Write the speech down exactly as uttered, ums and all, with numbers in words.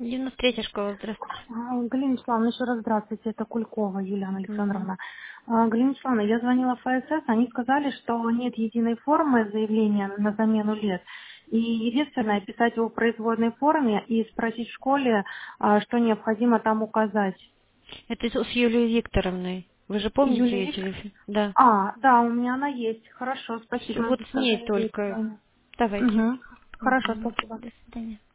девяносто третья школа, здравствуйте. А, Галина Вячеславовна, еще раз здравствуйте, это Кулькова Юлиана Угу. Александровна. А, Галина Вячеславовна, я звонила в ФСС, они сказали, что нет единой формы заявления на замену лет. И единственное, писать его в производной форме и спросить в школе, а, что необходимо там указать. Это с Юлией Викторовной. Вы же помните Юлия ее Викторовна? телефон? Да. А, да, у меня она есть. Хорошо, Всё, спасибо, вот если с ней сказали ей только. позвоню. Давайте. Угу. Хорошо, Угу. спасибо. До свидания.